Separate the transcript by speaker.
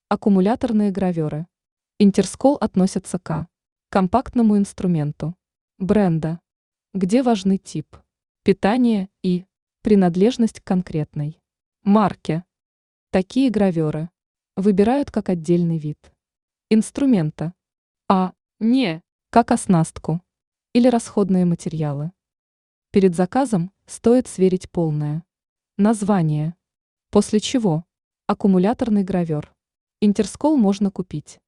Speaker 1: Аккумуляторные граверы. Интерскол относятся к компактному инструменту, бренда, где важны тип, питание и принадлежность к конкретной марке. Такие граверы выбирают как отдельный вид инструмента, а не как оснастку или расходные материалы. Перед заказом стоит сверить полное название, после чего аккумуляторный гравер Интерскол можно купить